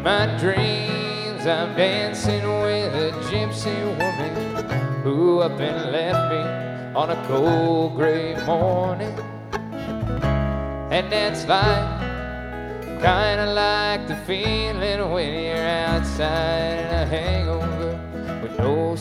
my dreams, I'm dancing with a gypsy woman who up and left me on a cold gray morning. And that's fine, kinda like the feeling when you're outside in a hangover with no